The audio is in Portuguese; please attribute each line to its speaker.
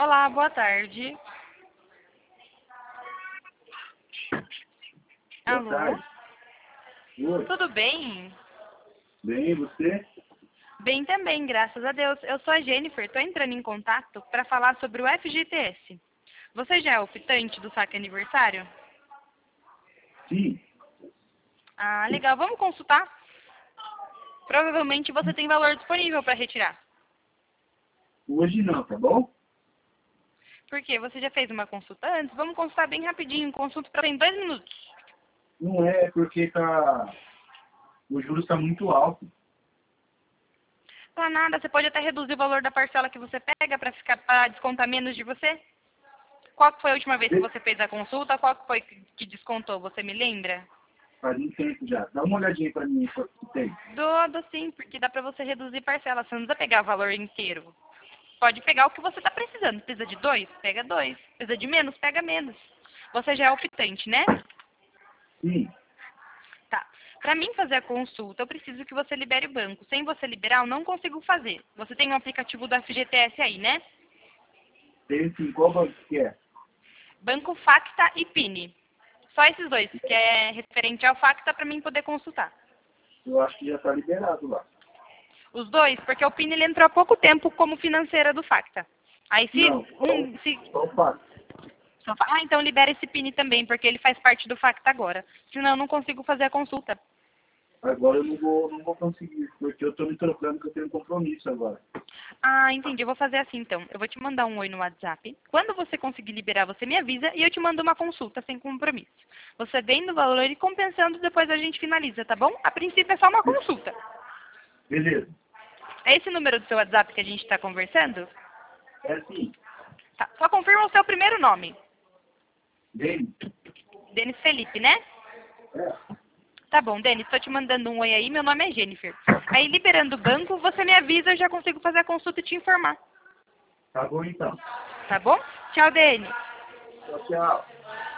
Speaker 1: Olá, boa tarde.
Speaker 2: Boa
Speaker 1: Alô?
Speaker 2: tarde. Oi.
Speaker 1: Tudo bem?
Speaker 2: Bem, e você?
Speaker 1: Bem também, graças a Deus. Eu sou a Jennifer, estou entrando em contato para falar sobre o FGTS. Você já é optante do saque aniversário?
Speaker 2: Sim.
Speaker 1: Ah, legal. Vamos consultar? Provavelmente você tem valor disponível para retirar.
Speaker 2: Hoje não, tá bom?
Speaker 1: Porque você já fez uma consulta antes? Vamos consultar bem rapidinho. Consulta para em 2 minutos.
Speaker 2: Não é porque o juros está muito alto.
Speaker 1: Não é nada, você pode até reduzir o valor da parcela que você pega para descontar menos de você? Qual que foi a última vez que você fez a consulta? Qual que foi que descontou? Você me lembra?
Speaker 2: Faz um tempo já. Dá uma olhadinha para mim quanto que tem.
Speaker 1: Dou sim, porque dá pra você reduzir parcela. Você não precisa pegar o valor inteiro. Pode pegar o que você tá precisando. Precisa de dois? Pega dois. Precisa de menos? Pega menos. Você já é optante, né?
Speaker 2: Sim.
Speaker 1: Tá. Pra mim fazer a consulta, eu preciso que você libere o banco. Sem você liberar, eu não consigo fazer. Você tem um aplicativo do FGTS aí, né?
Speaker 2: Tem sim. Qual banco que é?
Speaker 1: Banco Facta e Pini. Só esses dois, que é referente ao Facta pra mim poder consultar.
Speaker 2: Eu acho que já está liberado lá.
Speaker 1: Os dois, porque o Pini ele entrou há pouco tempo como financeira do Facta. Aí
Speaker 2: Não.
Speaker 1: se
Speaker 2: Qual fato?
Speaker 1: então libera esse Pini também, porque ele faz parte do Facta agora. Senão eu não consigo fazer a consulta.
Speaker 2: Agora eu não vou conseguir, porque eu estou me trocando que eu tenho um compromisso agora.
Speaker 1: Ah, entendi. Eu vou fazer assim então. Eu vou te mandar um oi no WhatsApp. Quando você conseguir liberar, você me avisa e eu te mando uma consulta sem compromisso. Você vendo o valor e compensando, depois a gente finaliza, tá bom? A princípio é só uma consulta.
Speaker 2: Beleza.
Speaker 1: É esse número do seu WhatsApp que a gente está conversando?
Speaker 2: É sim.
Speaker 1: Tá. Só confirma o seu primeiro nome.
Speaker 2: Bem?
Speaker 1: Denis Felipe, né?
Speaker 2: É.
Speaker 1: Tá bom, Denis, tô te mandando um oi aí, meu nome é Jennifer. Aí, liberando o banco, você me avisa, eu já consigo fazer a consulta e te informar.
Speaker 2: Tá bom então.
Speaker 1: Tá bom? Tchau, Denis.
Speaker 2: Tchau, tchau.